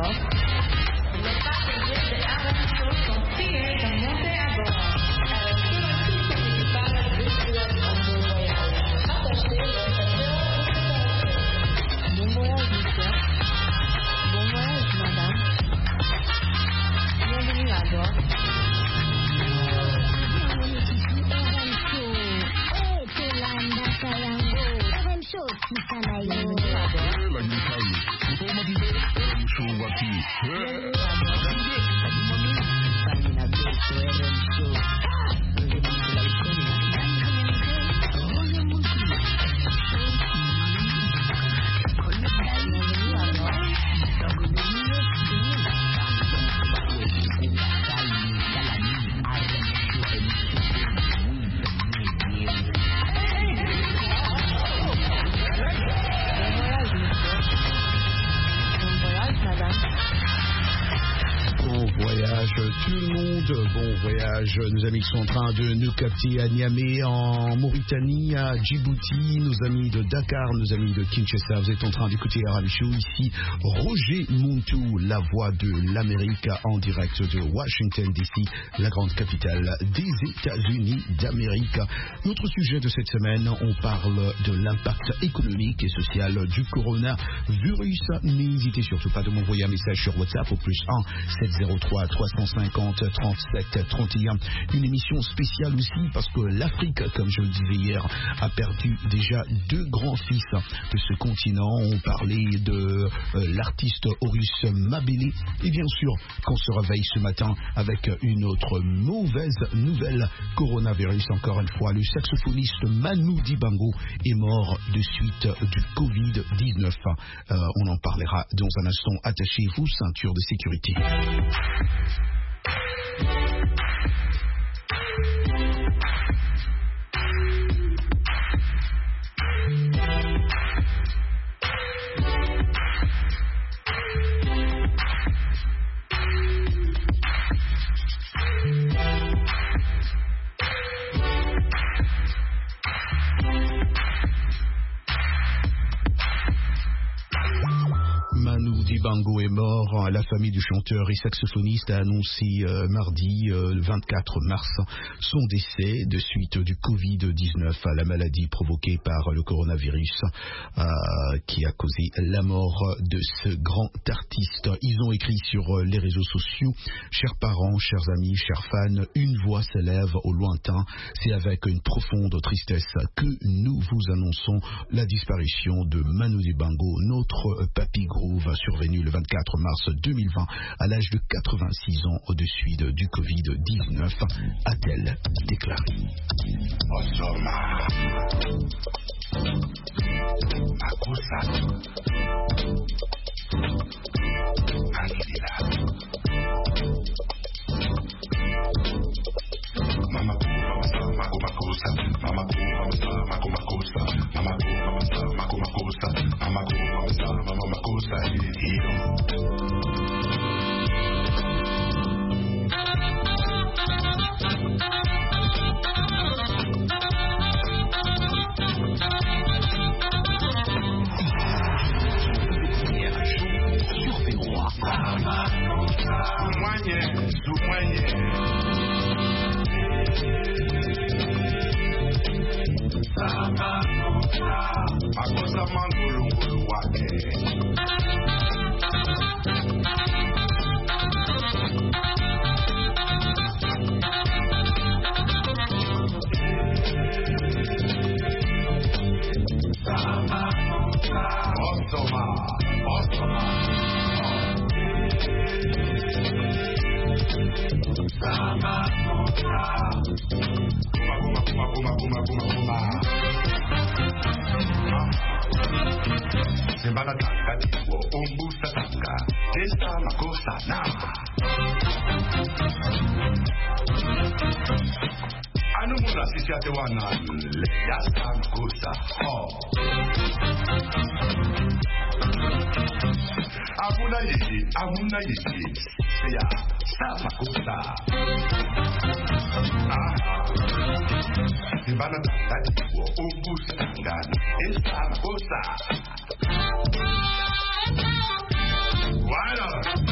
bord. Les passagers de RM Show sont priés de monter à bord. Sur le site municipal de Suez en bon voyage. Attachez le ceinture de sécurité. Bon voyage, monsieur. Bon voyage, madame. Bienvenue à bord. Tout le monde, bon voyage. Nos amis qui sont en train de nous capter à Niamey, en Mauritanie, à Djibouti, nos amis de Dakar, nos amis de Kinshasa. Vous êtes en train d'écouter RMC Show ici. Roger Montou, la voix de l'Amérique en direct de Washington DC, la grande capitale des États-Unis d'Amérique. Notre sujet de cette semaine, on parle de l'impact économique et social du coronavirus. N'hésitez surtout pas de m'envoyer un message sur WhatsApp au +1 703 350 37 31. Une émission spéciale aussi parce que l'Afrique, comme je le disais hier, a perdu déjà 2 grands fils de ce continent. On parlait de l'artiste Horus Mabélé et bien sûr qu'on se réveille ce matin avec une autre mauvaise nouvelle. Coronavirus encore une fois. Le saxophoniste Manu Dibango est mort de suite du Covid-19. On en parlera dans un instant. Attachez-vous, ceinture de sécurité. Manu Dibango est mort. La famille du chanteur et saxophoniste a annoncé mardi, le 24 mars, son décès de suite du Covid-19, la maladie provoquée par le coronavirus qui a causé la mort de ce grand artiste. Ils ont écrit sur les réseaux sociaux: chers parents, chers amis, chers fans, une voix s'élève au lointain. C'est avec une profonde tristesse que nous vous annonçons la disparition de Manu Dibango, notre papy Groove, survenu le 24 mars 2020 à l'âge de 86 ans au dessus du Covid-19, a-t-elle déclaré. Voilà.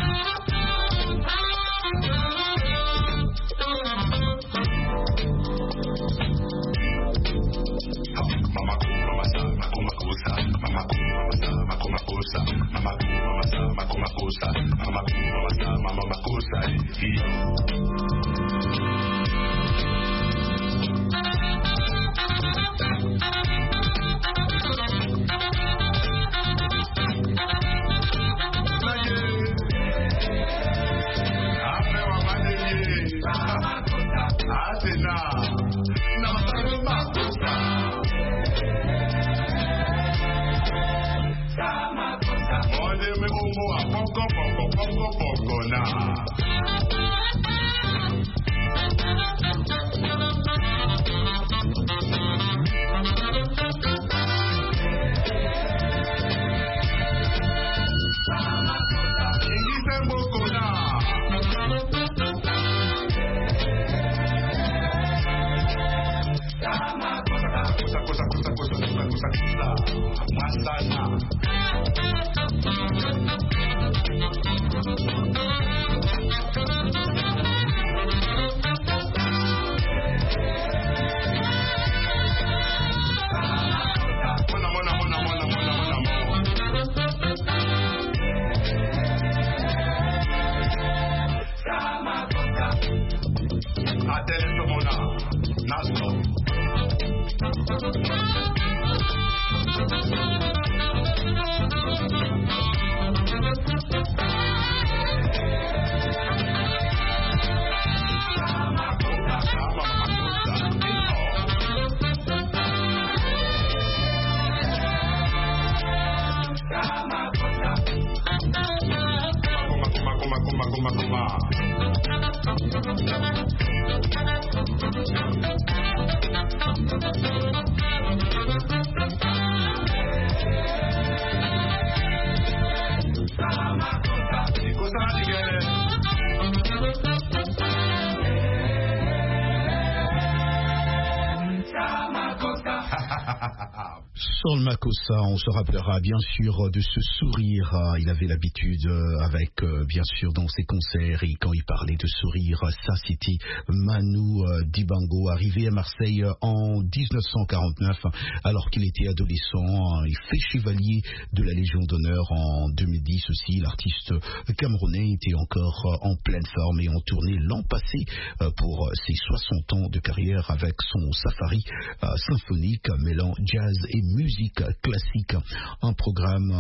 Saul Makossa, on se rappellera bien sûr de ce sourire. Il avait l'habitude avec, bien sûr, dans ses concerts, et quand il parlait de sourire, ça c'était Manu Dibango, arrivé à Marseille en 1949, alors qu'il était adolescent. Il fait chevalier de la Légion d'honneur en 2010 aussi. L'artiste camerounais était encore en pleine forme et en tournée l'an passé pour ses 60 ans de carrière avec son safari symphonique mêlant jazz et musique classique, un programme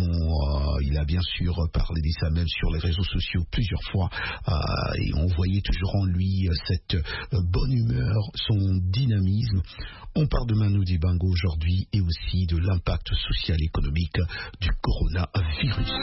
dont il a bien sûr parlé de ça même sur les réseaux sociaux plusieurs fois, et on voyait toujours en lui cette bonne humeur, son dynamisme. On parle de Manu Dibango aujourd'hui et aussi de l'impact social et économique du coronavirus.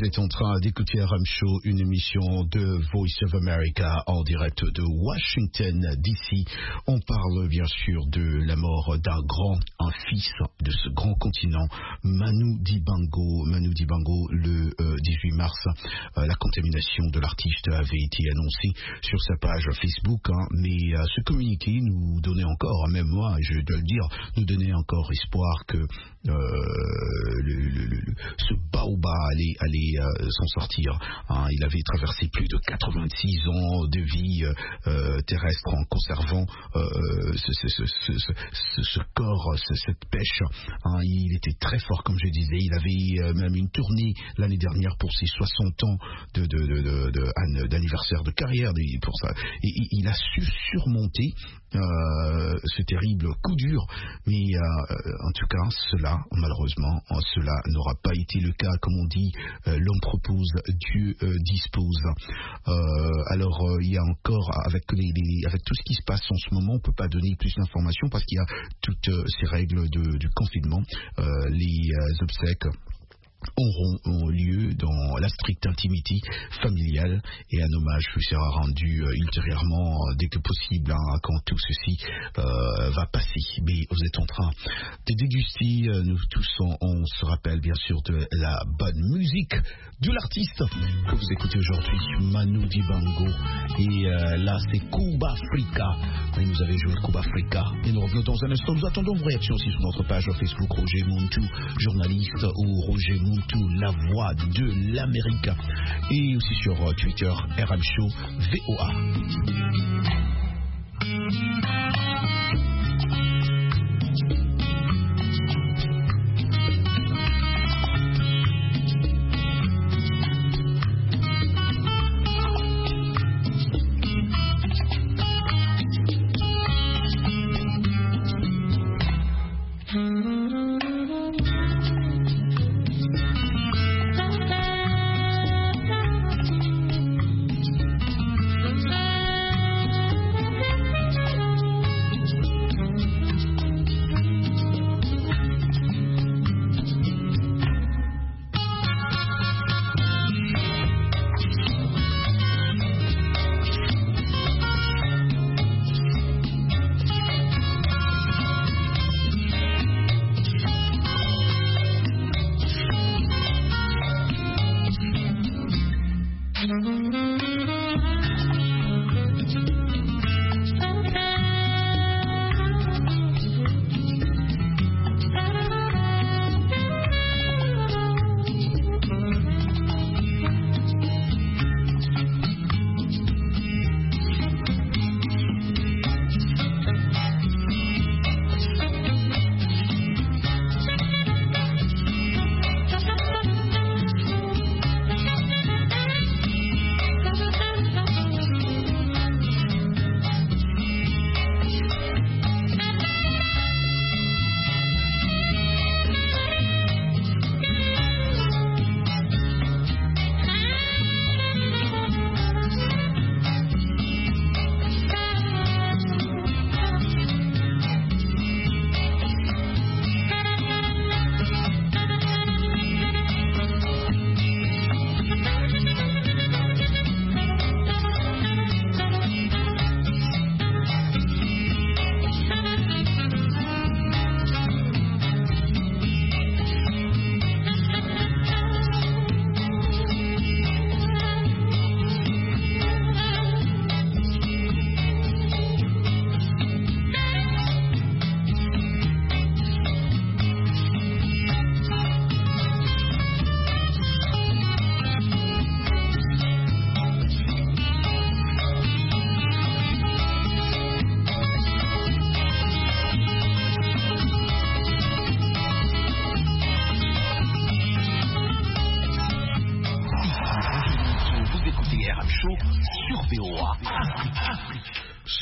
êtes en train d'écouter RM Show, une émission de Voice of America en direct de Washington DC. On parle bien sûr de la mort un fils de ce grand continent, Manu Dibango. Manu Dibango, le 18 mars, la contamination de l'artiste avait été annoncée sur sa page Facebook, mais ce communiqué nous donnait encore, même moi, je dois le dire, nous donnait encore espoir que ce baobab allait s'en sortir. Il avait traversé plus de 86 ans de vie terrestre en conservant ce corps, cette pêche. Il était très fort, comme je disais. Il avait même une tournée l'année dernière pour ses 60 ans d'anniversaire de carrière. Pour ça. Et il a su surmonter ce terrible coup dur. Mais en tout cas, malheureusement, cela n'aura pas été le cas. Comme on dit, l'homme propose, Dieu dispose. Alors, il y a encore, avec tout ce qui se passe en ce moment, on ne peut pas donner plus d'informations parce qu'il y a toutes ces règles du confinement. Les obsèques auront lieu dans la stricte intimité familiale et un hommage sera rendu ultérieurement dès que possible quand tout ceci va passer. Mais vous êtes en train de déguster, nous tous on se rappelle bien sûr de la bonne musique de l'artiste que vous écoutez aujourd'hui, Manu Dibango, et là c'est Cuba Africa. Oui, nous avez joué Cuba Africa et nous revenons dans un instant. Nous attendons vos réactions aussi sur notre page Facebook Roger Muntu, journaliste, ou Roger Muntu, la voix de l'Amérique, et aussi sur Twitter RM Show VOA.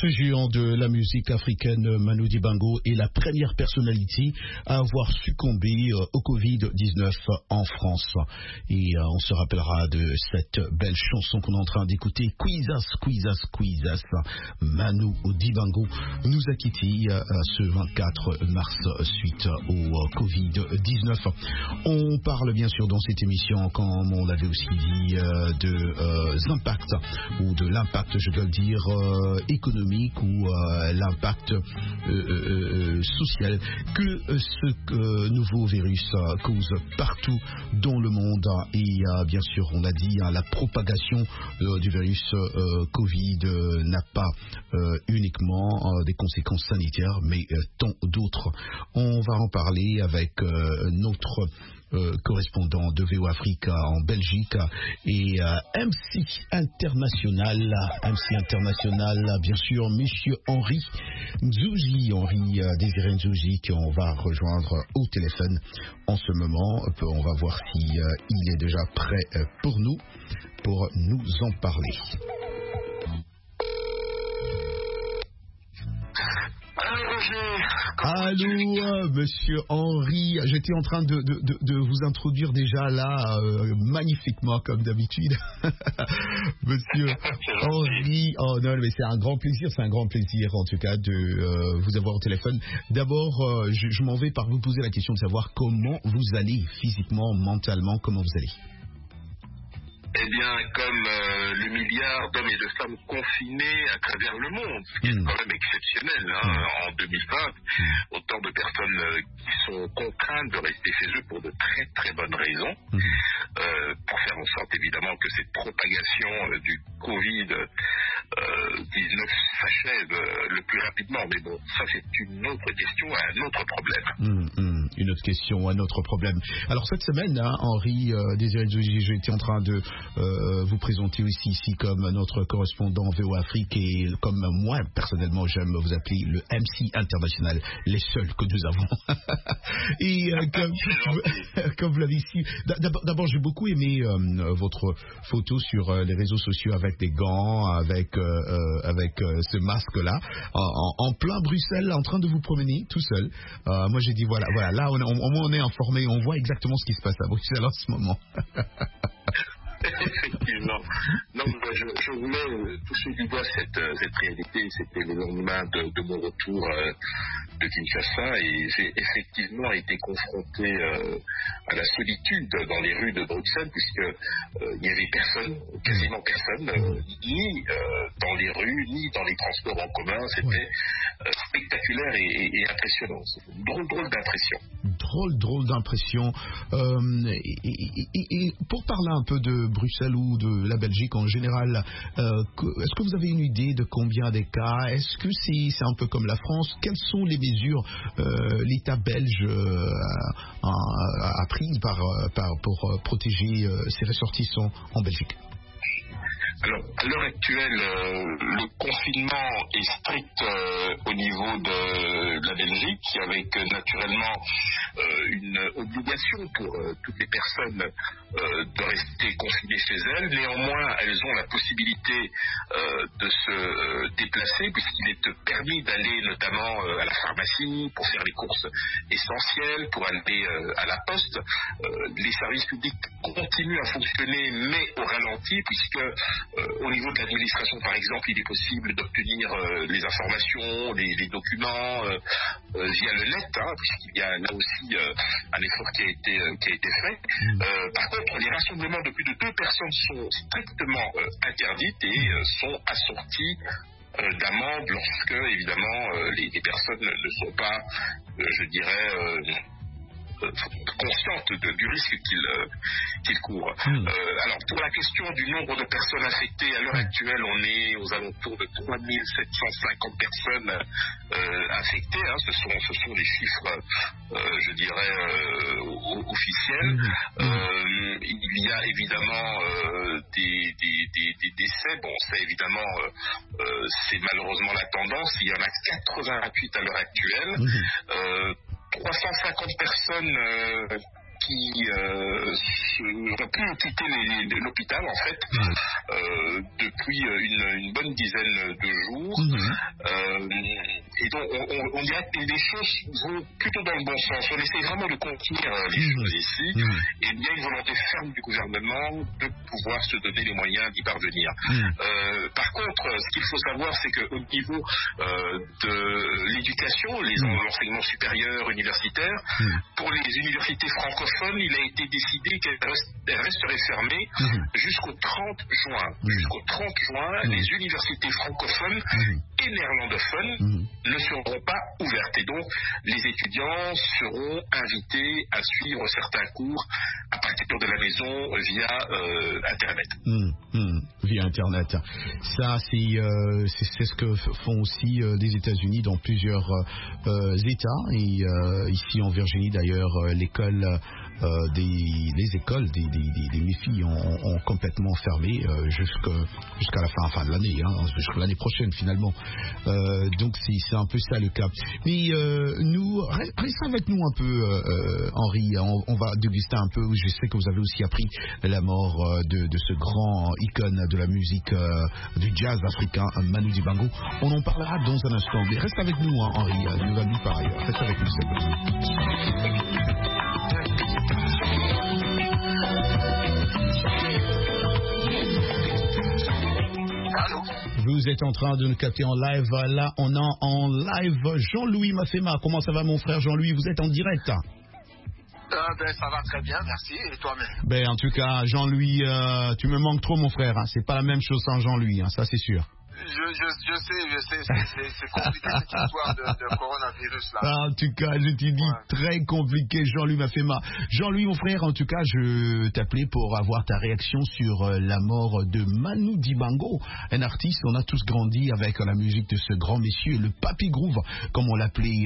Ce géant de la musique africaine, Manu Dibango, est la première personnalité à avoir succombé au Covid-19 en France. Et on se rappellera de cette belle chanson qu'on est en train d'écouter, Quizas, Quizas, Quizas. Manu Dibango nous a quittés ce 24 mars suite au Covid-19. On parle bien sûr dans cette émission, comme on l'avait aussi dit, de impacts, ou de l'impact, je dois le dire, économique, ou l'impact social que ce nouveau virus cause partout dans le monde. Et bien sûr, on l'a dit, la propagation du virus Covid n'a pas uniquement des conséquences sanitaires, mais tant d'autres. On va en parler avec notre correspondant de VO Afrique en Belgique et MC international, bien sûr, Monsieur Henri Nzouji, Henri Désiré Nzouji, qu'on va rejoindre au téléphone en ce moment. On va voir si il est déjà prêt pour nous en parler. Allô, Monsieur Henri, j'étais en train de vous introduire déjà là, magnifiquement comme d'habitude. Monsieur Henri, oh non, mais c'est un grand plaisir en tout cas de vous avoir au téléphone. D'abord, je m'en vais par vous poser la question de savoir comment vous allez physiquement, mentalement, comment vous allez. Eh bien, comme le milliard d'hommes et de femmes confinés à travers le monde, ce qui est quand même exceptionnel, en 2020, autant de personnes qui sont contraintes de rester chez eux pour de très très bonnes raisons, pour faire en sorte évidemment que cette propagation du Covid-19 s'achève le plus rapidement. Mais bon, ça c'est une autre question, un autre problème. Une autre question, un autre problème. Alors cette semaine, Henri Désiré Nzouji, j'étais en train de vous présenter aussi ici comme notre correspondant VO Afrique, et comme moi personnellement j'aime vous appeler le MC international, les seuls que nous avons. Et comme vous l'avez ici, d'abord j'ai beaucoup aimé votre photo sur les réseaux sociaux avec des gants, avec ce masque là, en plein Bruxelles, en train de vous promener tout seul. Moi j'ai dit voilà, là on est informé, on voit exactement ce qui se passe à Bruxelles en ce moment. Effectivement. Non, je voulais toucher du doigt cette réalité. C'était le lendemain de mon retour de Kinshasa, et j'ai effectivement été confronté à la solitude dans les rues de Bruxelles, puisque il n'y avait personne, quasiment personne, ni dans les rues, ni dans les transports en commun. C'était spectaculaire et impressionnant. C'est une drôle d'impression. Drôle d'impression. Et pour parler un peu de Bruxelles ou de la Belgique en général, est-ce que vous avez une idée de combien des cas? Est-ce que c'est un peu comme la France? Quelles sont les mesures l'État belge a prises pour protéger ses ressortissants en Belgique? Alors, à l'heure actuelle, le confinement est strict au niveau de la Belgique, avec naturellement une obligation pour toutes les personnes de rester confinées chez elles. Néanmoins, elles ont la possibilité de se déplacer, puisqu'il est permis d'aller notamment à la pharmacie pour faire les courses essentielles, pour aller à la poste. Les services publics continuent à fonctionner, mais au ralenti, puisque au niveau de l'administration, par exemple, il est possible d'obtenir les informations, les documents via le net, puisqu'il y a là aussi un effort qui a été fait. Par contre, les rassemblements de plus de 2 personnes sont strictement interdites et sont assortis d'amendes lorsque, évidemment, les personnes ne sont pas, je dirais, consciente du risque qu'il court. Alors, pour la question du nombre de personnes infectées, à l'heure actuelle, on est aux alentours de 3750 personnes infectées. Ce sont les chiffres, je dirais, officiels. Il y a évidemment des décès. Bon, ça, évidemment, c'est malheureusement la tendance. Il y en a 88 à l'heure actuelle. 350 personnes qui ont pu quitter l'hôpital en fait depuis une bonne dizaine de jours. Et donc on dirait que les choses vont plutôt dans le bon sens. On essaie vraiment de contenir les choses ici, et il y a une volonté ferme du gouvernement de pouvoir se donner les moyens d'y parvenir. Par contre, ce qu'il faut savoir, c'est qu'au niveau de l'éducation, l'enseignement supérieur, universitaire, pour les universités francophones, il a été décidé qu'elles resteraient fermées jusqu'au 30 juin. Jusqu'au 30 juin, les universités francophones et néerlandophones ne seront pas ouvertes. Et donc, les étudiants seront invités à suivre certains cours à partir de la maison via Internet. Via Internet. Ça, c'est ce que font aussi des États-Unis dans plusieurs États. Et ici en Virginie, d'ailleurs, les écoles des méfis ont complètement fermé jusqu'à la fin de l'année, jusqu'à l'année prochaine finalement. Donc c'est un peu ça le cas. Mais restez avec nous un peu, Henri. On va déguster un peu. Je sais que vous avez aussi appris la mort de ce grand icône de la musique du jazz africain, Manu Dibango. On en parlera dans un instant. Mais reste avec nous, Henri. Nous allons par ailleurs. Reste avec nous, s'il vous plaît. Vous êtes en train de nous capter en live. Là, on a en live Jean-Louis Mafema. Comment ça va, mon frère Jean-Louis? Vous êtes en direct? Ça va très bien, merci. Et toi-même? En tout cas, Jean-Louis, tu me manques trop, mon frère. C'est pas la même chose sans Jean-Louis, ça c'est sûr. Je sais, c'est compliqué cette histoire de coronavirus là. En tout cas, je t'ai dit très compliqué, Jean-Louis Mafema. Jean-Louis, mon frère, en tout cas, je t'appelais pour avoir ta réaction sur la mort de Manu Dibango, un artiste. On a tous grandi avec la musique de ce grand monsieur, le Papy Groove, comme on l'appelait.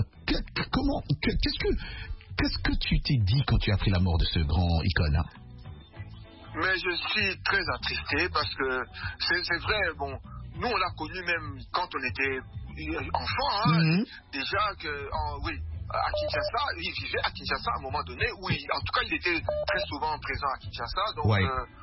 Qu'est-ce que tu t'es dit quand tu as appris la mort de ce grand icône? Mais je suis très attristé parce que c'est vrai, nous on l'a connu même quand on était enfant, déjà à Kinshasa, il vivait à Kinshasa à un moment donné, en tout cas il était très souvent présent à Kinshasa, donc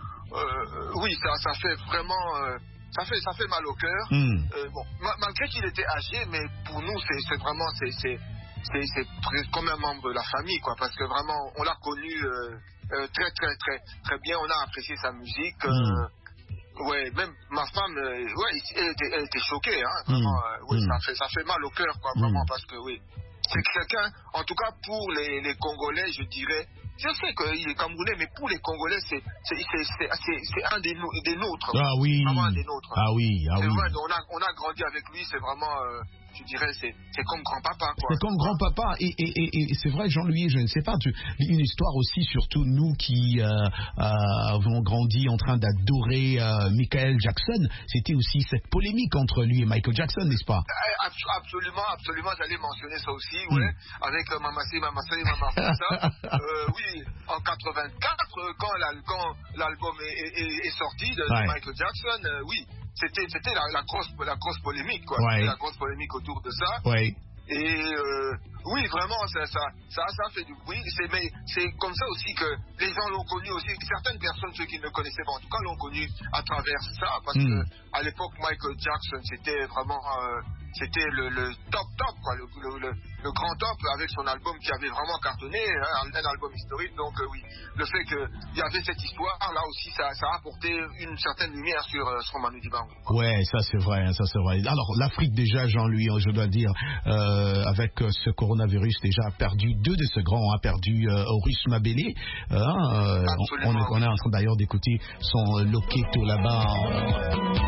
ça fait vraiment... Ça fait mal au cœur. Malgré qu'il était âgé, mais pour nous c'est vraiment c'est comme un membre de la famille, quoi, parce que vraiment on l'a connu très très très très bien. On a apprécié sa musique. Même ma femme, elle était choquée, vraiment. Ça fait mal au cœur, quoi, vraiment, parce que c'est quelqu'un, en tout cas pour les Congolais, je dirais. Je sais qu'il est Camerounais, mais pour les Congolais, c'est un des nôtres. Ah oui. Vraiment un des nôtres. Ah oui. Vrai, on a grandi avec lui, c'est vraiment, je dirais, c'est comme grand-papa, quoi. C'est comme grand-papa. Et c'est vrai, Jean-Louis, je ne sais pas, une histoire aussi, surtout nous qui avons grandi en train d'adorer Michael Jackson, c'était aussi cette polémique entre lui et Michael Jackson, n'est-ce pas? Absolument, j'allais mentionner ça aussi, avec Mamassé, Mamafasa. En 84, quand l'album est sorti de Michael Jackson, c'était la grosse polémique, quoi. C'était la grosse polémique autour de ça. Et vraiment, ça fait du bruit. Mais c'est comme ça aussi que les gens l'ont connu aussi. Certaines personnes, ceux qui ne le connaissaient pas, en tout cas, l'ont connu à travers ça, parce que à l'époque, Michael Jackson, c'était vraiment c'était le top, quoi, le grand top, avec son album qui avait vraiment cartonné, un album historique. Donc le fait qu'il y avait cette histoire, là aussi, ça a apporté une certaine lumière sur Manu Dibango. Ouais, ça c'est vrai. Alors l'Afrique déjà, Jean-Louis, je dois dire, avec ce coronavirus déjà a perdu deux de ce grand, a perdu Horus Mabélé. On est en train d'ailleurs d'écouter son Loketo là-bas.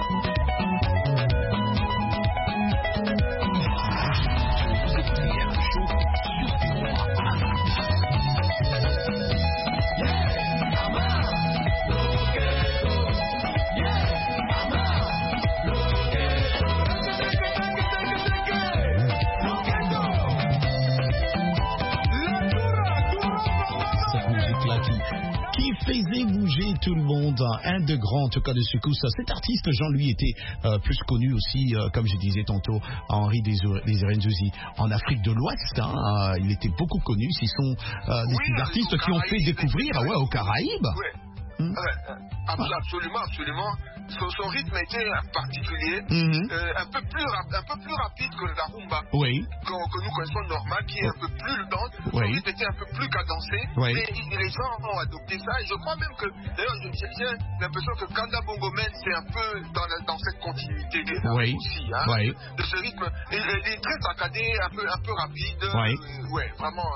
Faisait bouger tout le monde, un de grands en tout cas de secousse. Cet artiste Jean-Louis était plus connu aussi, comme je disais tantôt, Henri Désiré-Nzouzi en Afrique de l'Ouest. Il était beaucoup connu. Ce sont des artistes qui ont fait découvrir aux Caraïbes. Absolument. Son rythme était particulier, un peu plus rapide que la rumba que nous connaissons normal, qui est un peu plus lente. Son rythme était un peu plus cadencé, mais les gens ont adopté ça. Et je crois même que, d'ailleurs, j'ai l'impression que Kanda Bongo Man, c'est un peu dans cette continuité aussi, de ce rythme. Il est très saccadé, un peu rapide, vraiment.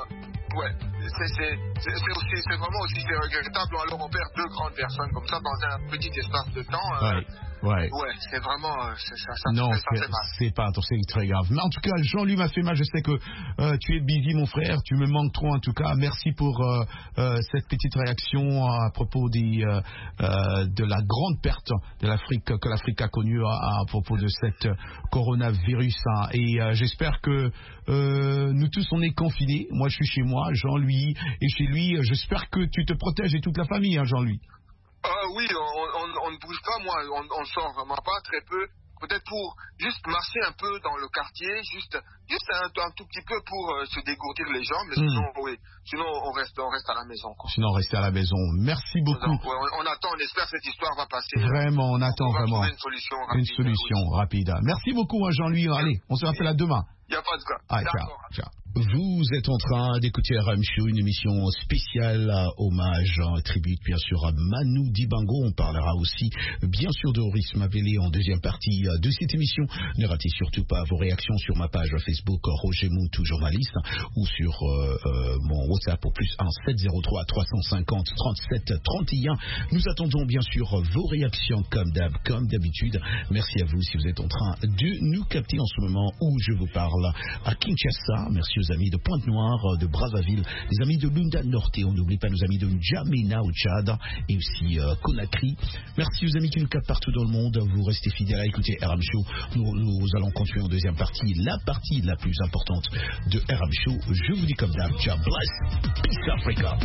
C'est vraiment aussi regrettable. Alors on perd deux grandes personnes comme ça dans un petit espace de temps. C'est vraiment ça. Non, fait mal. c'est pas très grave. Mais en tout cas, Jean-Louis m'a fait mal. Je sais que tu es busy, mon frère. Tu me manques trop, en tout cas. Merci pour cette petite réaction à propos de la grande perte de l'Afrique que l'Afrique a connue à propos de cette coronavirus. Et j'espère que nous tous on est confinés. Moi, je suis chez moi. Jean-Louis est chez lui. J'espère que tu te protèges et toute la famille, Jean-Louis. Oui, on ne bouge pas, moi, on sort vraiment pas, très peu. Peut-être pour juste marcher un peu dans le quartier, juste un tout petit peu pour se dégourdir les jambes, mais sinon on reste à la maison. Sinon on reste à la maison. Merci beaucoup. On attend, on espère que cette histoire va passer. Vraiment, on attend vraiment une solution rapide. Merci beaucoup, Jean-Louis. Allez, on se rappelle à demain. Il n'y a pas de cas. Ciao. Vous êtes en train d'écouter RM Show, une émission spéciale hommage, tribute bien sûr à Manu Dibango. On parlera aussi bien sûr de Horace Mabélé en deuxième partie de cette émission. Ne ratez surtout pas vos réactions sur ma page Facebook Roger Muntu journaliste ou sur mon WhatsApp au plus 1 703 350 37 31. Nous attendons bien sûr vos réactions comme d'habitude. Merci à vous si vous êtes en train de nous capter en ce moment où je vous parle à Kinshasa. Merci aux amis de Pointe-Noire, de Brazzaville, les amis de Lunda Norte, on n'oublie pas nos amis de N'Djamena au Tchad et aussi Conakry. Merci aux amis qui nous captent partout dans le monde. Vous restez fidèles à écouter RM Show. Nous allons continuer en deuxième partie, la partie la plus importante de RM Show. Je vous dis comme d'hab, God bless, peace Africa.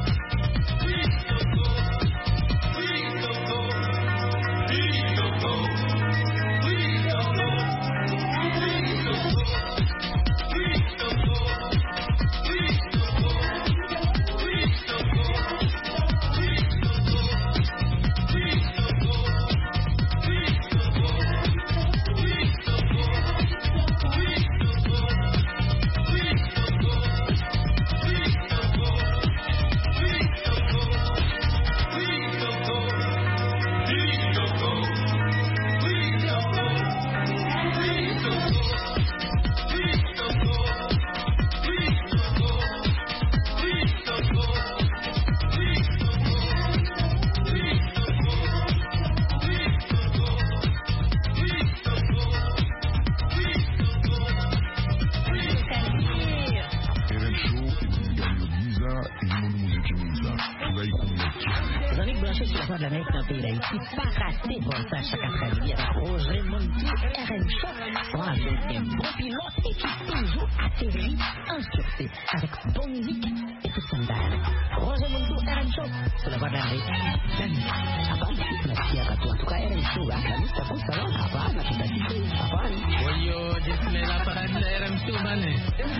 Roger Muntu, RM Show, dans la deuxième bon pilote et qui toujours atterrit en sûreté avec bonne musique et tout ça. Roger Muntu, RM Show, c'est la voix de la musique. Merci à toi. En tout cas, RM Show, la musique, ça pousse, ça va, la capacité, ça va. Yo, disme la parade de RM Show, mané.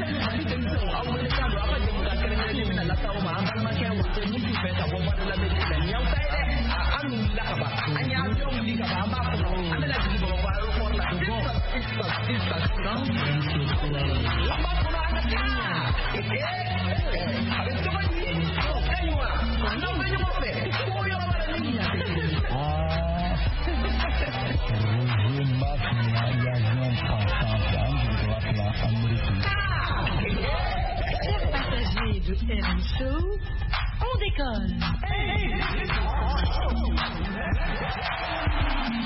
Passagers de RM Show, on décolle.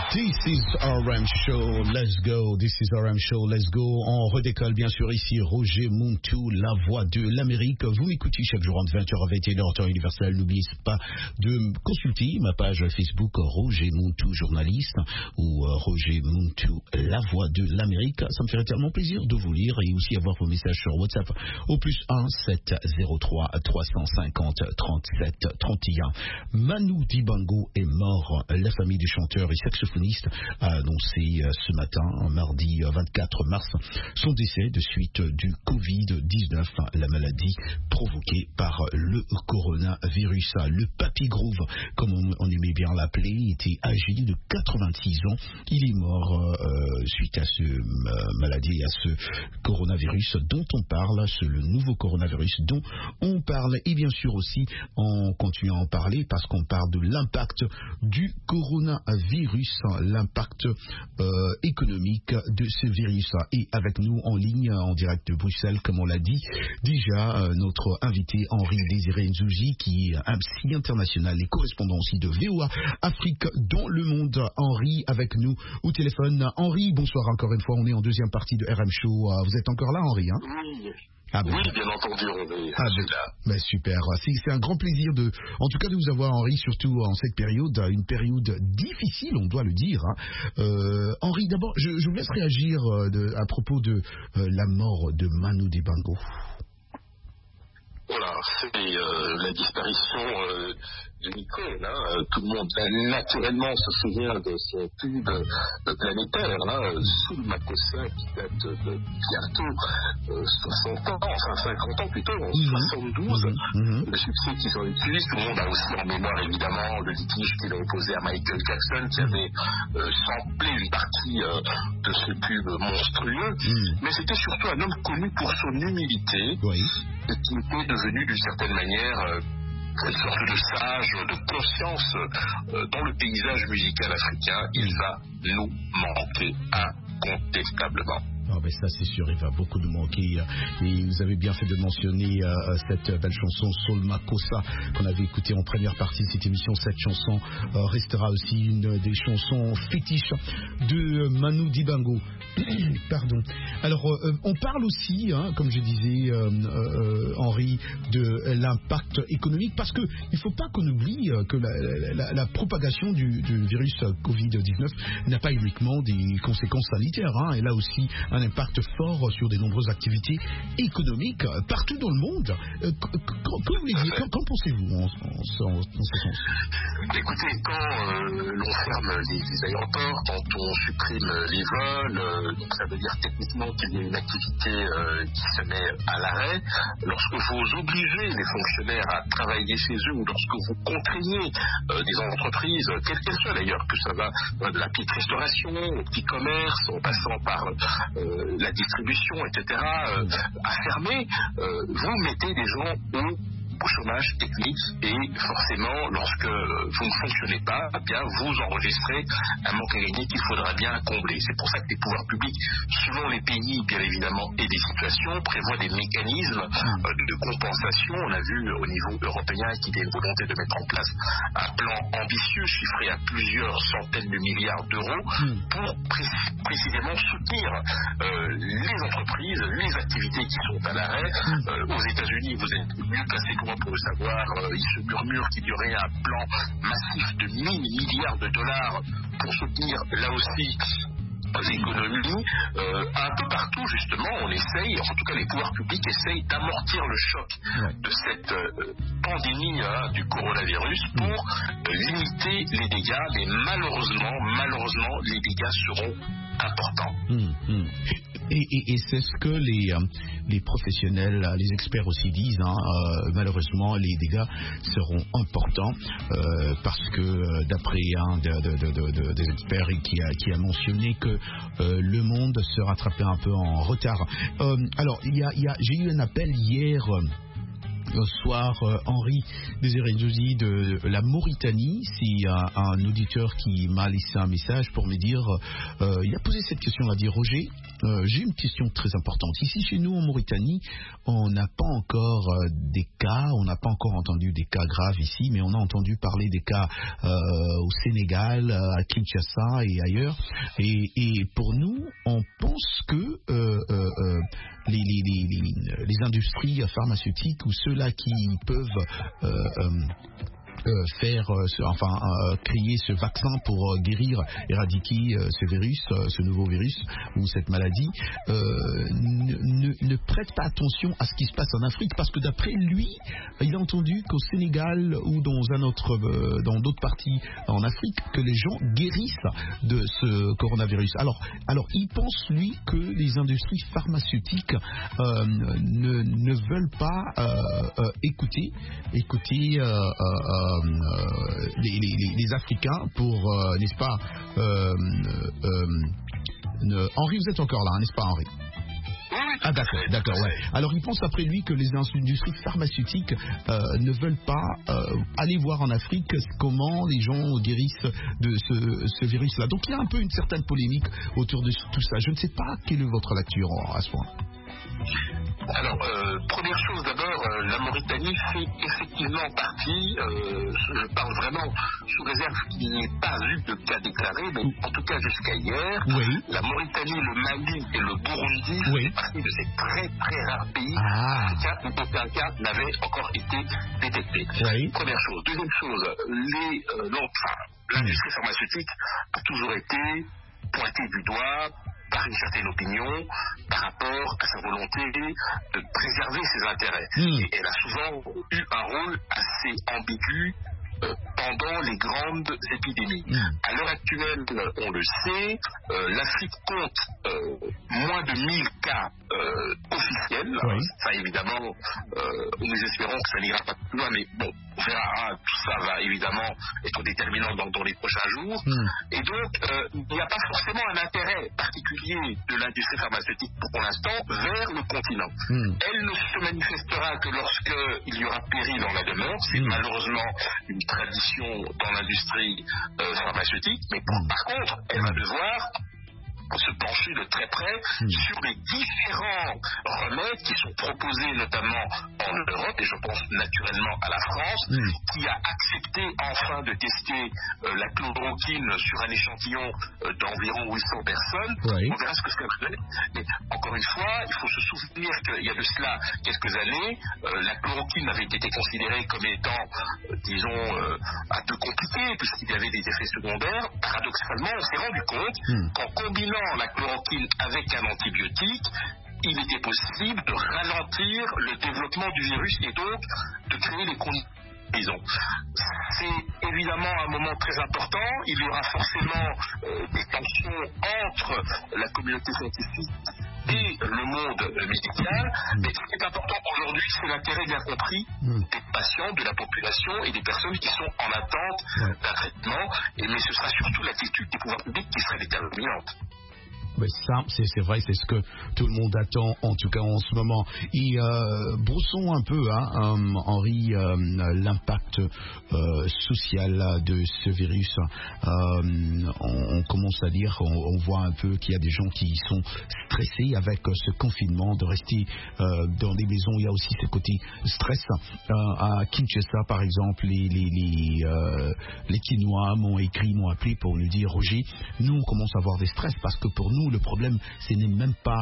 This is RM Show, let's go. This is RM Show, let's go. On redécolle bien sûr ici Roger Muntu, la voix de l'Amérique. Vous m'écoutez chaque jour entre 20h et 21h temps universel. N'oubliez pas de consulter ma page Facebook Roger Muntu journaliste ou Roger Muntu, la voix de l'Amérique. Ça me ferait tellement plaisir de vous lire et aussi avoir vos messages sur WhatsApp au +1 703 350 37 31. Manu Dibango est mort. La famille du chanteur et saxophoniste a annoncé ce matin, mardi 24 mars, son décès de suite du Covid-19, la maladie provoquée par le coronavirus. Le Papy Groove, comme on aimait bien l'appeler, était âgé de 86 ans. Il est mort suite à ce maladie, à ce coronavirus dont on parle, le nouveau coronavirus dont on parle. Et bien sûr aussi, on continue à en parler parce qu'on parle de l'impact du coronavirus, l'impact économique de ce virus. Et avec nous en ligne, en direct de Bruxelles, comme on l'a dit déjà, notre invité Henri Désiré Nzouji, qui est un psy international et correspondant aussi de VOA Afrique dans le monde. Henri avec nous au téléphone. Henri, bonsoir encore une fois, on est en deuxième partie de RM Show. Vous êtes encore là, Henri, hein? Oui. Ah ben, oui, bien entendu, ben super. C'est un grand plaisir en tout cas de vous avoir, Henri, surtout en cette période, une période difficile, on doit le dire. Hein. Henri, d'abord, je vous laisse réagir à propos de la mort de Manu Dibango. Voilà, c'est la disparition d'une icône. Tout le monde naturellement se souvient de son tube planétaire, Soul Makossa, qui date de bientôt 60 ans, enfin 50 ans plutôt, en 72. Le succès qui s'en est suivi, tout le monde a aussi en mémoire évidemment le litige qu'il a opposé à Michael Jackson, qui avait samplé une partie de ce tube monstrueux. Mais c'était surtout un homme connu pour son humilité, et qui était devenu d'une certaine manière une sorte de sage, de conscience dans le paysage musical africain. Il va nous manquer incontestablement. Oh ben ça c'est sûr, il va beaucoup nous manquer. Et vous avez bien fait de mentionner cette belle chanson Soul Makossa qu'on avait écoutée en première partie de cette émission. Cette chanson restera aussi une des chansons fétiches de Manu Dibango. Pardon. Alors on parle aussi, comme je disais, Henri, de l'impact économique, parce que il faut pas qu'on oublie que la propagation du virus Covid-19 n'a pas uniquement des conséquences sanitaires. Elle a aussi un impact fort sur de nombreuses activités économiques partout dans le monde. Qu'en pensez-vous en ce sens? Écoutez, quand l'on ferme les aéroports, quand on supprime les vols, donc ça veut dire techniquement qu'il y a une activité qui se met à l'arrêt. Lorsque vous obligez les fonctionnaires à travailler chez eux, ou lorsque vous contraignez des entreprises, quelles qu'elles soient d'ailleurs, que ça va de la petite restauration au petit commerce, en passant par la distribution, etc., à fermer, vous mettez des gens au chômage technique, et forcément, lorsque vous ne fonctionnez pas, bien vous enregistrez un manque à gagner qu'il faudra bien combler. C'est pour ça que les pouvoirs publics, suivant les pays, bien évidemment, et des situations, prévoient des mécanismes de compensation. On a vu au niveau européen qu'il y a une volonté de mettre en place un plan ambitieux, chiffré à plusieurs centaines de milliards d'euros, pour précisément soutenir les entreprises, les activités qui sont à l'arrêt. Aux États-Unis, vous êtes mieux placé que pour le savoir, il se murmure qu'il y aurait un plan massif de 1000 milliards de dollars pour soutenir là aussi l'économie. Un peu partout justement on essaye, en tout cas les pouvoirs publics essayent d'amortir le choc de cette pandémie du coronavirus pour limiter les dégâts, mais malheureusement les dégâts seront importants. Et c'est ce que les professionnels, les experts aussi disent. Malheureusement, les dégâts seront importants parce que d'après un des experts qui a mentionné que le monde se rattrapait un peu en retard. Alors, j'ai eu un appel hier Bonsoir Henri Désiré-Josi de la Mauritanie. C'est un auditeur qui m'a laissé un message pour me dire, il a posé cette question, il a dit Roger, j'ai une question très importante. Ici chez nous en Mauritanie, on n'a pas encore des cas, on n'a pas encore entendu des cas graves ici, mais on a entendu parler des cas au Sénégal, à Kinshasa et ailleurs. Et pour nous, on pense que les industries pharmaceutiques ou ceux-là qui peuvent créer ce vaccin pour guérir, éradiquer ce virus, ce nouveau virus ou cette maladie, ne prête pas attention à ce qui se passe en Afrique, parce que d'après lui, il a entendu qu'au Sénégal ou dans d'autres parties en Afrique, que les gens guérissent de ce coronavirus. Alors il pense lui que les industries pharmaceutiques ne veulent pas écouter les Africains pour, n'est-ce pas, Henri, vous êtes encore là, n'est-ce pas Henri? Ah d'accord, ouais. Alors il pense après lui que les industries pharmaceutiques ne veulent pas aller voir en Afrique comment les gens guérissent de ce virus-là. Donc il y a un peu une certaine polémique autour de tout ça. Je ne sais pas quelle est votre lecture à ce point. Alors, première chose d'abord, la Mauritanie fait effectivement partie, je parle vraiment sous réserve qu'il n'y ait pas eu de cas déclarés, mais en tout cas jusqu'à hier, oui. La Mauritanie, le Mali et le Burundi font partie de ces très très rares pays où aucun cas n'avait encore été détecté. Oui. Première chose. Deuxième chose, l'industrie pharmaceutique a toujours été pointée du doigt par une certaine opinion par rapport à sa volonté de préserver ses intérêts. Et elle a souvent eu un rôle assez ambigu pendant les grandes épidémies. À l'heure actuelle, on le sait, l'Afrique compte moins de 1000 cas officiels. Oui. Ça, évidemment, nous espérons que ça n'ira pas plus loin, mais bon, on verra. Tout ça va évidemment être déterminant dans les prochains jours. Et donc, il n'y a pas forcément un intérêt particulier de l'industrie pharmaceutique pour l'instant vers le continent. Elle ne se manifestera que lorsqu'il y aura péril dans la demeure. C'est malheureusement une tradition dans l'industrie pharmaceutique, mais par contre, elle va devoir se pencher de très près sur les différents remèdes qui sont proposés notamment en Europe, et je pense naturellement à la France, qui a accepté enfin de tester la chloroquine sur un échantillon d'environ 800 personnes. On verra ce que ça va donner. Mais encore une fois, il faut se souvenir qu'il y a de cela quelques années, la chloroquine avait été considérée comme étant, disons, un peu compliquée, puisqu'il y avait des effets secondaires. Paradoxalement, on s'est rendu compte qu'en combinant la chloroquine avec un antibiotique, il était possible de ralentir le développement du virus et donc de créer les conditions. C'est évidemment un moment très important. Il y aura forcément des tensions entre la communauté scientifique et le monde médical. Mais ce qui est important aujourd'hui, c'est l'intérêt bien compris des patients, de la population et des personnes qui sont en attente d'un traitement. Mais ce sera surtout l'attitude des pouvoirs publics qui sera déterminante. Mais ça, c'est vrai, c'est ce que tout le monde attend, en tout cas en ce moment. Et brossons un peu, Henri, l'impact social de ce virus. On commence à dire, on voit un peu qu'il y a des gens qui sont stressés avec ce confinement, de rester dans des maisons. Il y a aussi ce côté stress. À Kinshasa, par exemple, les Kinois m'ont appelé pour nous dire, Roger, nous on commence à avoir des stress parce que pour nous, le problème, ce n'est même pas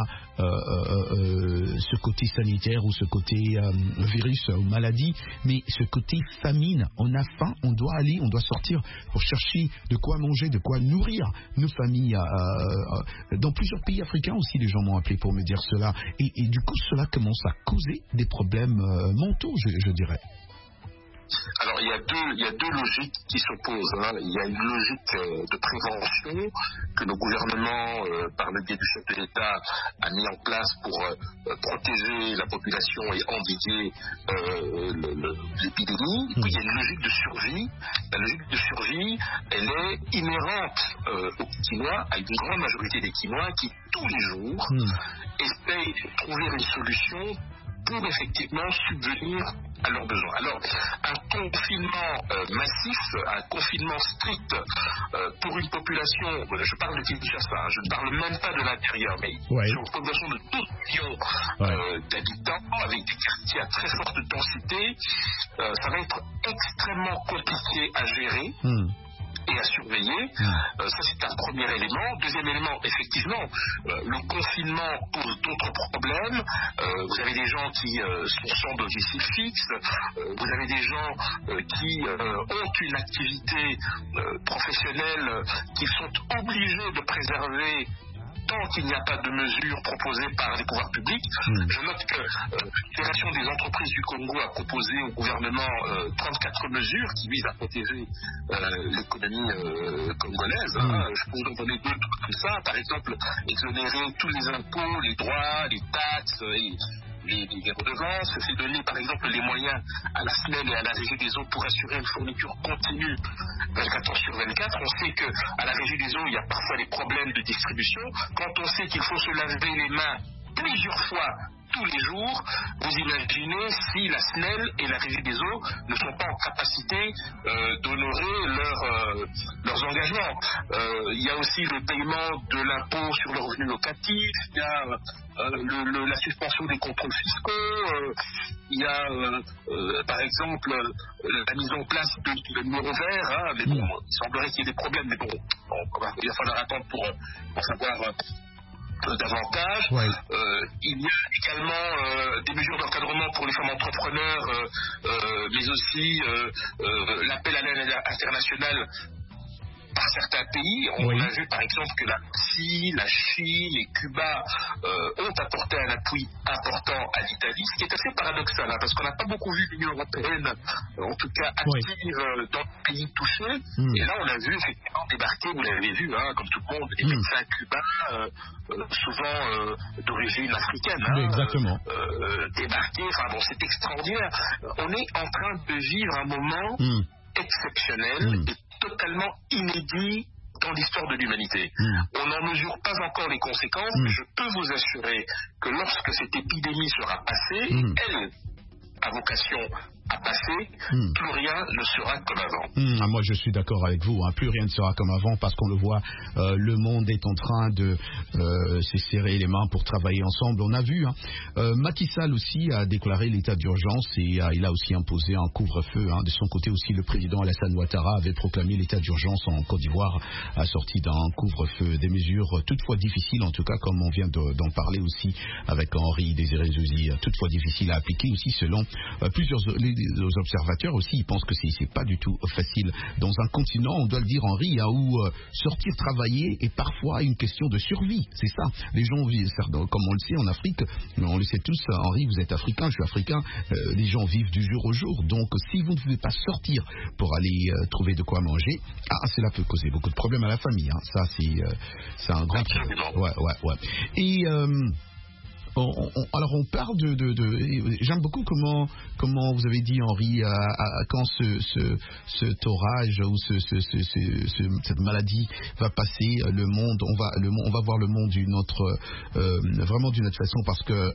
ce côté sanitaire ou ce côté virus ou maladie, mais ce côté famine. On a faim, on doit sortir pour chercher de quoi manger, de quoi nourrir nos familles. Dans plusieurs pays africains aussi, les gens m'ont appelé pour me dire cela. Et du coup, cela commence à causer des problèmes mentaux, je dirais. Alors il y a deux logiques qui s'opposent. Il y a une logique de prévention que nos gouvernements, par le biais du chef de l'État, a mis en place pour protéger la population et endiguer l'épidémie. Et puis il y a une logique de survie. La logique de survie, elle est inhérente aux Quinois, à une grande majorité des Quinois qui tous les jours essayent de trouver une solution pour effectivement subvenir à leurs besoins. Alors, un confinement massif, un confinement strict pour une population, je parle de Kinshasa, je ne parle même pas de l'intérieur, mais sur une population de 12 millions d'habitants, avec des quartiers à très forte densité, ça va être extrêmement compliqué à gérer. Et à surveiller. Ça, c'est un premier élément. Deuxième élément, effectivement, le confinement pose d'autres problèmes. Vous avez des gens qui sont sans domicile fixe. Vous avez des gens qui ont une activité professionnelle qui sont obligés de préserver tant qu'il n'y a pas de mesures proposées par les pouvoirs publics. Je note que la Fédération des entreprises du Congo a proposé au gouvernement 34 mesures qui visent à protéger l'économie congolaise. Je peux vous en donner deux comme ça. Par exemple, exonérer tous les impôts, les droits, les taxes et les redevances, c'est donner par exemple les moyens à la SNEL et à la Régie des eaux pour assurer une fourniture continue 24h/24. On sait qu'à la Régie des eaux, il y a parfois des problèmes de distribution. Quand on sait qu'il faut se laver les mains plusieurs fois tous les jours, vous imaginez si la SNEL et la Régie des eaux ne sont pas en capacité d'honorer leurs engagements. Il y a aussi le paiement de l'impôt sur le revenu locatif, il y a la suspension des contrôles fiscaux, il y a par exemple la mise en place de numéros verts, mais bon, il semblerait qu'il y ait des problèmes, mais bon, il va falloir attendre pour savoir davantage. Il y a également des mesures d'encadrement pour les femmes entrepreneurs, mais aussi l'appel à l'aide internationale par certains pays. On a vu par exemple que la Russie, la Chine et Cuba ont apporté un appui important à l'Italie, ce qui est assez paradoxal, parce qu'on n'a pas beaucoup vu l'Union européenne, en tout cas active dans les pays touchés. Et là, on a vu effectivement débarquer, vous l'avez vu, comme tout le monde, des médecins cubains, souvent d'origine africaine, débarquer. Enfin bon, c'est extraordinaire. On est en train de vivre un moment exceptionnel et totalement inédit dans l'histoire de l'humanité. On n'en mesure pas encore les conséquences, mais je peux vous assurer que lorsque cette épidémie sera passée, elle a vocation à passer, plus rien ne sera comme avant. Moi je suis d'accord avec vous, plus rien ne sera comme avant parce qu'on le voit, le monde est en train de se serrer les mains pour travailler ensemble. On a vu, Macky Sall aussi a déclaré l'état d'urgence et il a aussi imposé un couvre-feu. De son côté aussi, le président Alassane Ouattara avait proclamé l'état d'urgence en Côte d'Ivoire, assorti d'un couvre-feu, des mesures toutefois difficiles, en tout cas comme on vient d'en parler aussi avec Henri Désiré Zouzi, toutefois difficiles à appliquer aussi selon plusieurs les observateurs aussi, ils pensent que c'est pas du tout facile dans un continent, on doit le dire Henri, où sortir travailler est parfois une question de survie, c'est ça. Les gens vivent, comme on le sait en Afrique, on le sait tous, Henri, vous êtes africain, je suis africain, les gens vivent du jour au jour, donc si vous ne pouvez pas sortir pour aller trouver de quoi manger, cela peut causer beaucoup de problèmes à la famille, ça c'est un grand problème. Et alors on parle j'aime beaucoup comment vous avez dit Henri, quand ce orage ou cette maladie va passer, on va voir le monde vraiment d'une autre façon, parce que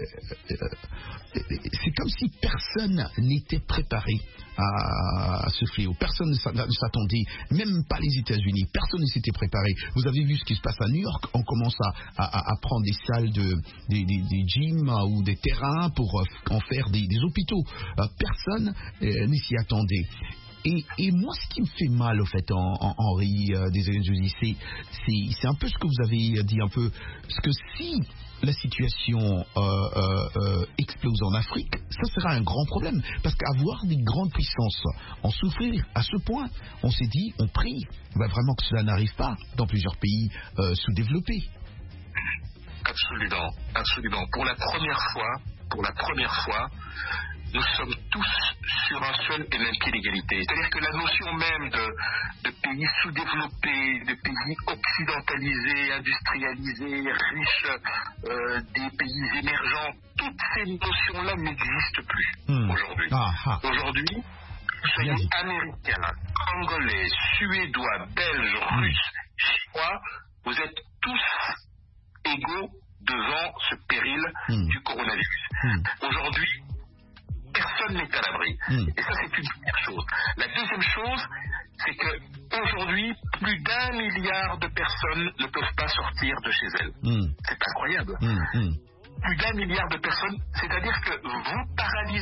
c'est comme si personne n'était préparé à ce fléau. Personne ne s'attendait, même pas les États-Unis, personne ne s'était préparé. Vous avez vu ce qui se passe à New York, on commence à prendre des salles des gyms ou des terrains pour en faire des hôpitaux. Personne ne s'y attendait. Et moi, ce qui me fait mal, au fait, Henri Désiré, c'est un peu ce que vous avez dit un peu, parce que si la situation explose en Afrique, ça sera un grand problème, parce qu'avoir des grandes puissances en souffrir à ce point, on s'est dit, on prie vraiment que cela n'arrive pas dans plusieurs pays sous-développés. Absolument, absolument. Pour la première fois, nous sommes tous sur un seul et même pied d'égalité. C'est-à-dire que la notion même de pays sous-développés, de pays occidentalisés, industrialisés, riches, des pays émergents, toutes ces notions-là n'existent plus aujourd'hui. Aujourd'hui, soyez américains, congolais, suédois, belges, russes, chinois, vous êtes tous égaux devant ce péril du coronavirus. Aujourd'hui, personne n'est à l'abri. Et ça, c'est une première chose. La deuxième chose, c'est qu'aujourd'hui, plus d'1 milliard de personnes ne peuvent pas sortir de chez elles. C'est incroyable. Plus d'1 milliard de personnes, c'est-à-dire que vous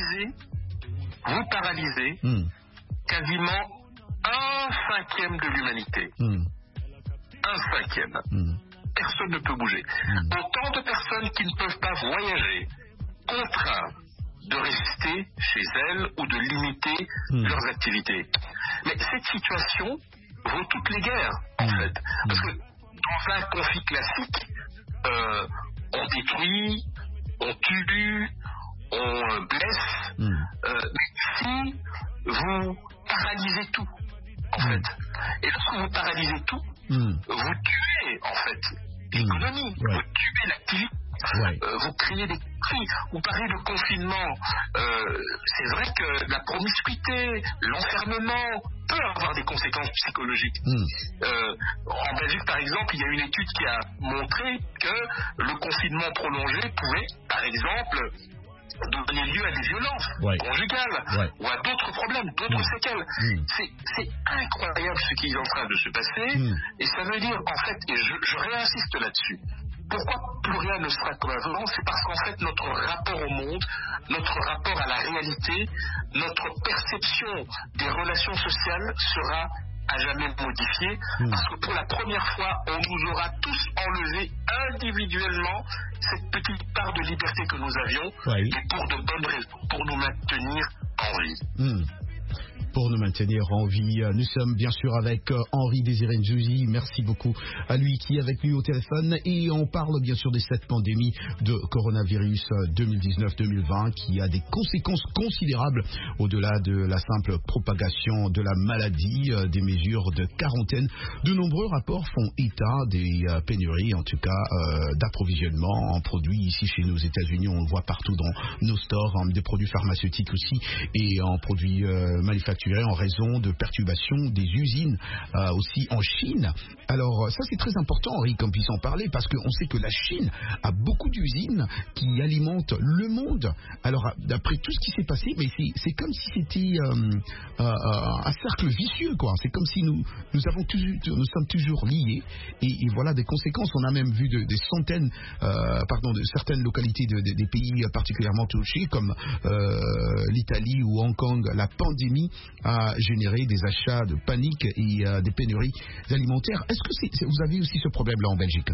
paralysez quasiment 1/5 de l'humanité. 1/5. Personne ne peut bouger. Autant de personnes qui ne peuvent pas voyager, contraintes de rester chez elles ou de limiter leurs activités. Mais cette situation vaut toutes les guerres, en fait. Parce que dans un conflit classique, on détruit, on tue, on blesse. Mais ici, vous paralysez tout, en fait. Et lorsque vous paralysez tout, vous tuez, en fait, l'économie, vous tuez l'activité. Vous créez des conflits. Vous parlez de confinement. C'est vrai que la promiscuité, l'enfermement peut avoir des conséquences psychologiques. En Belgique, par exemple, il y a une étude qui a montré que le confinement prolongé pouvait, par exemple, donner lieu à des violences conjugales ou à d'autres problèmes, d'autres séquelles. C'est incroyable ce qui est en train de se passer et ça veut dire, en fait, et je réinsiste là-dessus, pourquoi plus rien ne sera comme avant? C'est parce qu'en fait notre rapport au monde, notre rapport à la réalité, notre perception des relations sociales sera à jamais modifiée, parce que pour la première fois on nous aura tous enlevé individuellement cette petite part de liberté que nous avions, et pour de bonnes raisons, pour nous maintenir en vie. Pour nous maintenir en vie, nous sommes bien sûr avec Henri Désiré Nzouzi. Merci beaucoup à lui qui est avec lui au téléphone. Et on parle bien sûr de cette pandémie de coronavirus 2019-2020 qui a des conséquences considérables au-delà de la simple propagation de la maladie, des mesures de quarantaine. De nombreux rapports font état des pénuries, en tout cas d'approvisionnement en produits ici chez nous aux États-Unis. On le voit partout dans nos stores, des produits pharmaceutiques aussi et en produits manufacturés en raison de perturbations des usines aussi en Chine. Alors ça c'est très important, Henri, qu'on puisse en parler parce qu'on sait que la Chine a beaucoup d'usines qui alimentent le monde. Alors d'après tout ce qui s'est passé, mais c'est comme si c'était un cercle vicieux, quoi. C'est comme si nous sommes toujours liés et voilà des conséquences. On a même vu des centaines, de certaines localités des pays particulièrement touchés comme l'Italie ou Hong Kong. La pandémie a généré des achats de panique et des pénuries alimentaires. Est-ce que vous avez aussi ce problème-là en Belgique?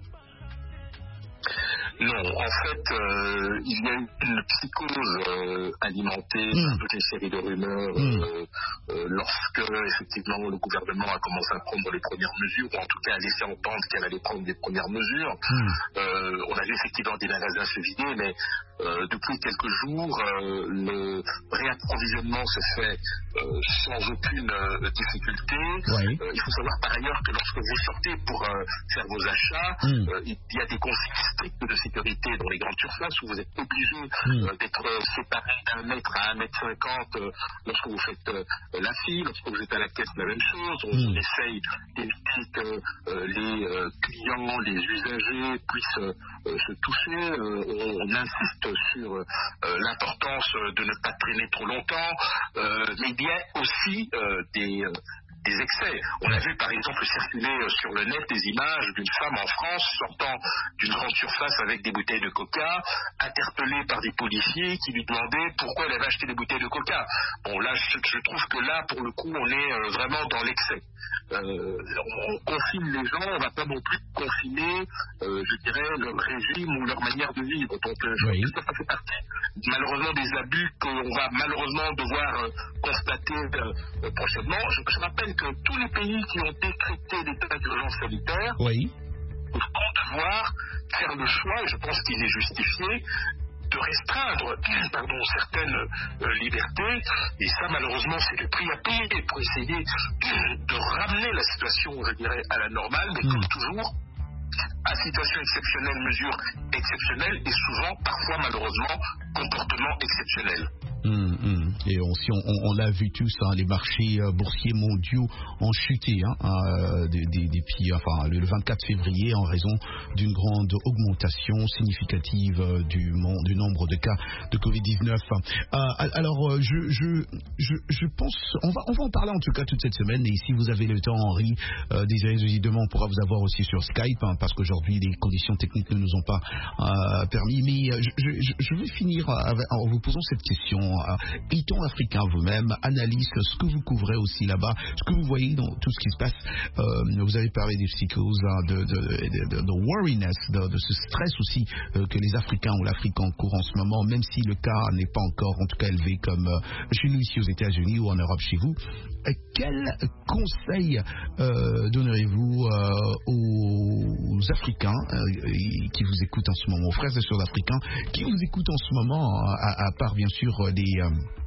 Non, en fait, il y a une psychose alimentée par toute une série de rumeurs lorsque, effectivement, le gouvernement a commencé à prendre les premières mesures, ou en tout cas à laisser entendre qu'elle allait prendre des premières mesures. On a vu effectivement des magasins se vider, mais depuis quelques jours, le réapprovisionnement se fait sans aucune difficulté. Il faut savoir par ailleurs que lorsque vous sortez pour faire vos achats, il y a des consignes strictes de sécurité dans les grandes surfaces où vous êtes obligé d'être séparé d'1 mètre à 1,50 m lorsque vous faites la file, lorsque vous êtes à la caisse, la même chose. On essaye d'éviter que les clients, les usagers puissent se toucher. On insiste sur l'importance de ne pas traîner trop longtemps, mais il y a aussi des excès. On a vu par exemple circuler sur le net des images d'une femme en France sortant d'une grande surface avec des bouteilles de coca, interpellée par des policiers qui lui demandaient pourquoi elle avait acheté des bouteilles de coca. Bon là je trouve que là pour le coup on est vraiment dans l'excès. On confine les gens, on ne va pas non plus confiner je dirais leur régime ou leur manière de vivre. Donc ça fait partie malheureusement des abus qu'on va malheureusement devoir constater prochainement. Je rappelle que tous les pays qui ont décrété l'état d'urgence sanitaire vont devoir faire le choix, et je pense qu'il est justifié, de restreindre certaines libertés, et ça malheureusement c'est le prix à payer pour essayer de ramener la situation, je dirais, à la normale, mais comme toujours, à situation exceptionnelle, mesure exceptionnelle, et souvent, parfois malheureusement, comportement exceptionnel. Et on l'a vu tous, hein, les marchés boursiers mondiaux ont chuté depuis le 24 février en raison d'une grande augmentation significative du nombre de cas de Covid-19. Alors, je pense, on va en parler en tout cas toute cette semaine. Et si vous avez le temps, Henri, demain on pourra vous avoir aussi sur Skype, hein, parce qu'aujourd'hui les conditions techniques ne nous ont pas permis. Mais je vais finir en vous posant cette question. Étant africain vous-même, analyse ce que vous couvrez aussi là-bas, ce que vous voyez dans tout ce qui se passe. Vous avez parlé des psychoses, de worriness, de ce stress aussi que les Africains ou l'Afrique encourent en ce moment, même si le cas n'est pas encore en tout cas élevé comme chez nous ici aux États-Unis ou en Europe chez vous. Quel conseil donnerez-vous aux Africains qui vous écoutent en ce moment, aux frères et sœurs africains qui vous écoutent en ce moment, à part bien sûr des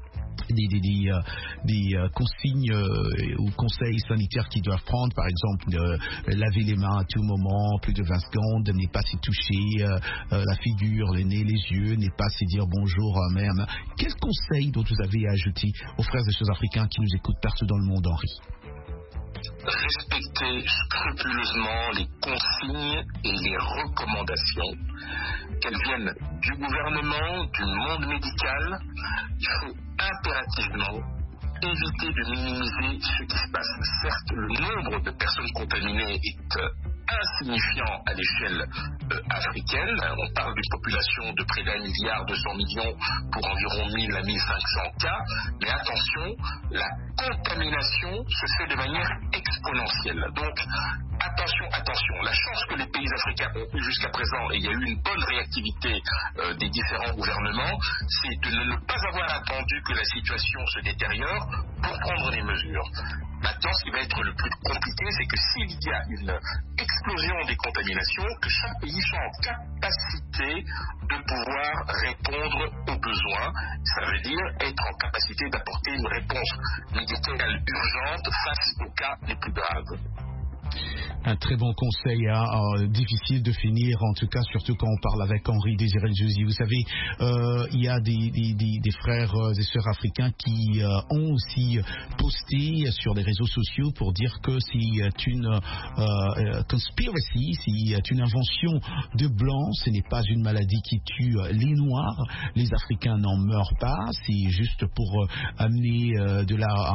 consignes ou conseils sanitaires qu'ils doivent prendre, par exemple laver les mains à tout moment, plus de 20 secondes, ne pas s'y toucher la figure, le nez, les yeux, ne pas s'y dire bonjour même. Quels conseils dont vous avez à ajouter aux frères et sœurs africains qui nous écoutent partout dans le monde, Henri? Respecter scrupuleusement les consignes et les recommandations, qu'elles viennent du gouvernement, du monde médical. Il faut impérativement éviter de minimiser ce qui se passe. Certes, le nombre de personnes contaminées est insignifiant à l'échelle africaine. On parle d'une population de près d'1,2 milliard pour environ 1000 à 1500 cas. Mais attention, la contamination se fait de manière exponentielle. Donc, attention. La chance que les pays africains ont eu jusqu'à présent, et il y a eu une bonne réactivité des différents gouvernements, c'est de ne pas avoir attendu que la situation se détériore pour prendre des mesures. Maintenant, ce qui va être le plus compliqué, c'est que s'il y a une explosion des contaminations, que chaque pays soit en capacité de pouvoir répondre aux besoins. Ça veut dire être en capacité d'apporter une réponse médicale urgente face aux cas les plus graves. Un très bon conseil, difficile de finir, en tout cas, surtout quand on parle avec Henri Désiré Djouzi. Vous savez, il y a des frères et sœurs africains qui ont aussi posté sur les réseaux sociaux pour dire que c'est une conspiracy, c'est une invention de blancs, ce n'est pas une maladie qui tue les Noirs, les Africains n'en meurent pas, c'est juste pour amener de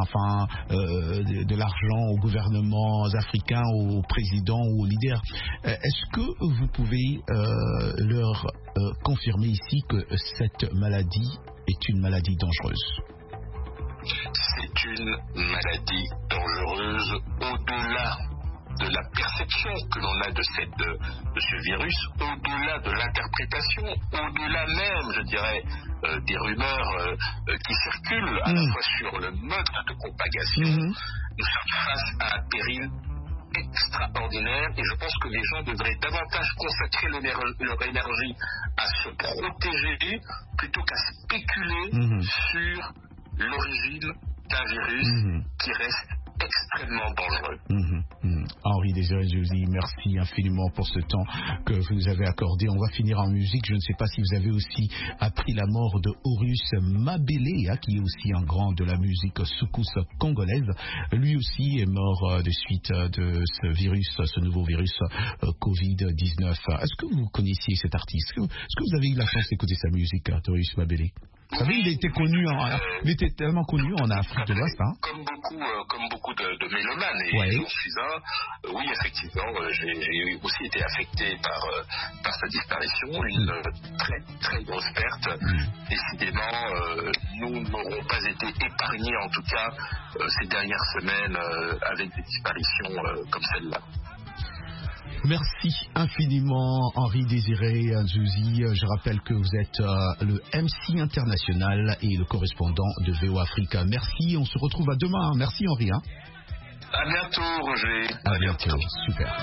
l'argent aux gouvernements africains, aux présidents ou aux leaders. Est-ce que vous pouvez leur confirmer ici que cette maladie est une maladie dangereuse? C'est une maladie dangereuse au-delà de la perception que l'on a de ce virus, au-delà de l'interprétation, au-delà même, je dirais, des rumeurs qui circulent à la fois sur le mode de propagation. Nous sommes face à un péril extraordinaire et je pense que les gens devraient davantage consacrer leur énergie à se protéger plutôt qu'à spéculer sur l'origine d'un virus qui reste extrêmement dangereux. Henri Désiré Djouzi, merci infiniment pour ce temps que vous nous avez accordé. On va finir en musique. Je ne sais pas si vous avez aussi appris la mort de Horus Mabele, qui est aussi un grand de la musique soukous congolaise. Lui aussi est mort de suite de ce nouveau virus Covid-19. Est-ce que vous connaissiez cet artiste? Est-ce que vous avez eu la chance d'écouter sa musique, Horus Mabele? Vous savez, il était tellement connu en Afrique de l'Ouest. Comme beaucoup de mélomanes, et j'en suis un. Oui, effectivement, j'ai aussi été affecté par sa disparition, une très très grosse perte. Décidément, nous n'aurons pas été épargnés, en tout cas, ces dernières semaines, avec des disparitions comme celle-là. Merci infiniment Henri Désiré Djouzi. Je rappelle que vous êtes le MC international et le correspondant de VO Afrique. Merci, on se retrouve à demain. Merci Henri. À bientôt Roger. À bientôt. Super.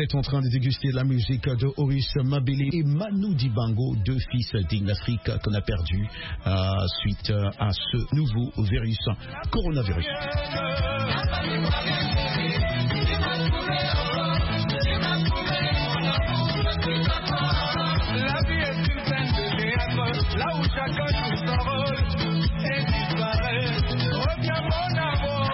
êtes en train de déguster la musique de Horace Mabele et Manu Dibango, deux fils d'Ign Afrique qu'on a perdus suite à ce nouveau virus, coronavirus. La vie est une scène de théâtre, là où chacun joue son rôle et disparaît. Reviens mon amour.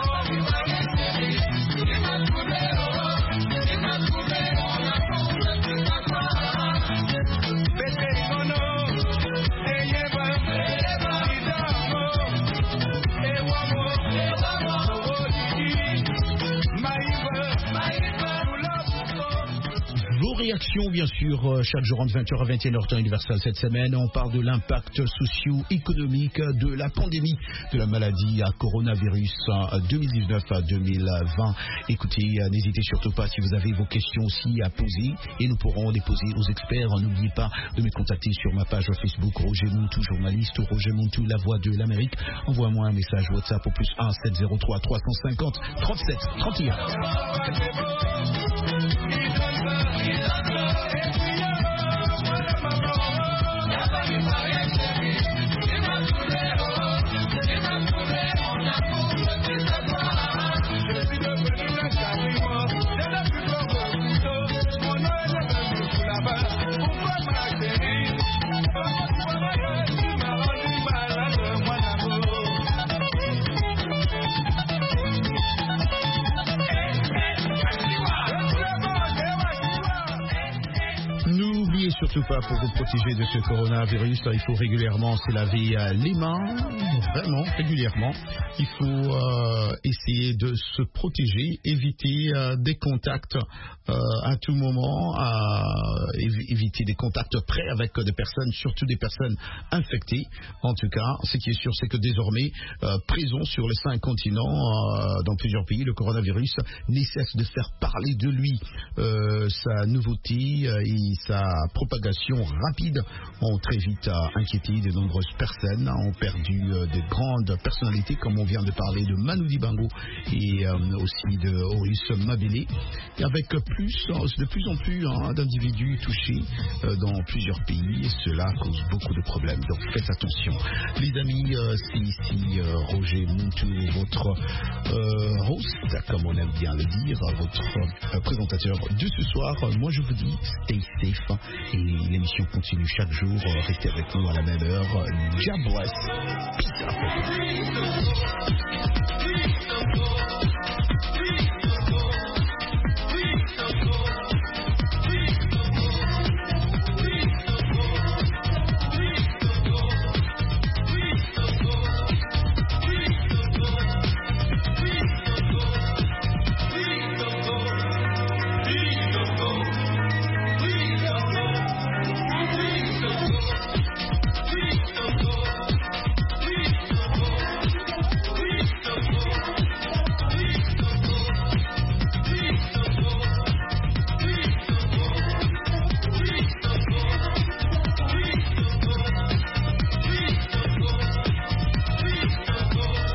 Vos réactions, bien sûr, chaque jour entre 20h à 21h temps universel. Cette semaine, on parle de l'impact socio-économique de la pandémie de la maladie à coronavirus 2019 à 2020. Écoutez, n'hésitez surtout pas si vous avez vos questions aussi à poser et nous pourrons les poser aux experts. N'oubliez pas de me contacter sur ma page Facebook Roger Muntu, journaliste, ou Roger Muntu, la voix de l'Amérique. Envoie-moi un message WhatsApp au +1 703 350 37 31. Surtout pas pour vous protéger de ce coronavirus, il faut régulièrement se laver les mains, vraiment régulièrement. Il faut essayer de se protéger, éviter des contacts à tout moment, éviter des contacts près avec des personnes, surtout des personnes infectées. En tout cas, ce qui est sûr, c'est que désormais, présent sur les 5 continents, dans plusieurs pays, le coronavirus ne cesse de faire parler de lui. Sa nouveauté et sa propagation rapide ont très vite inquiété de nombreuses personnes, ont perdu de grandes personnalités, comme on vient de parler de Manu Dibango et aussi de Horace Mabele, et avec de plus en plus d'individus touchés dans plusieurs pays, et cela cause beaucoup de problèmes. Donc faites attention. Les amis, c'est ici Roger Muntu, votre host, comme on aime bien le dire, votre présentateur de ce soir. Moi je vous dis, stay safe, et l'émission continue chaque jour. Restez avec nous à la même heure. God bless.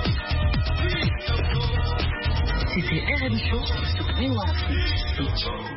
C'était RM Show sur VOA Afrique.